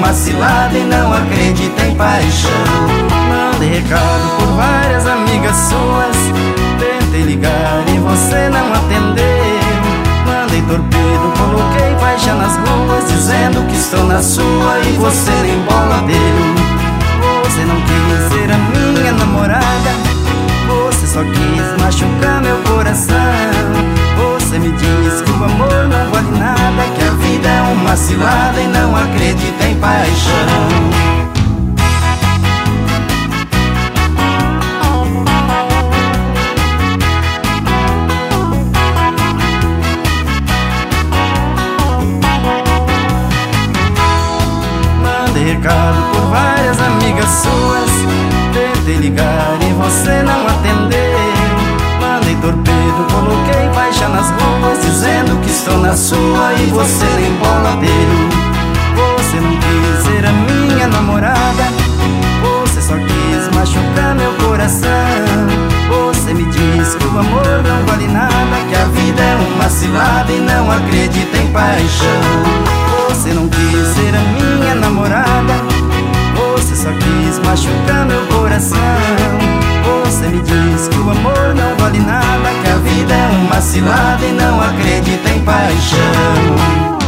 uma cilada e não acredita em paixão. Mandei recado por várias amigas suas, tentei ligar e você não atendeu. Mandei torpedo, coloquei faixa nas ruas, dizendo que estou na sua e você nem bola deu. Você não quis ser a minha namorada, você só quis machucar meu coração. Você me diz que o amor não vale nada, que a vida é uma cilada e não acredita em paixão. Recado por várias amigas suas, tentei ligar e você não atendeu. Mandei torpedo, coloquei faixa nas ruas, dizendo que estou na sua e você nem bola deu. Você não quis ser a minha namorada, você só quis machucar meu coração. Você me diz que o amor não vale nada, que a vida é uma cilada e não acredita em paixão. Você não quis ser a minha namorada, você só quis machucar meu coração. Você me diz que o amor não vale nada, que a vida é uma cilada e não acredita em paixão.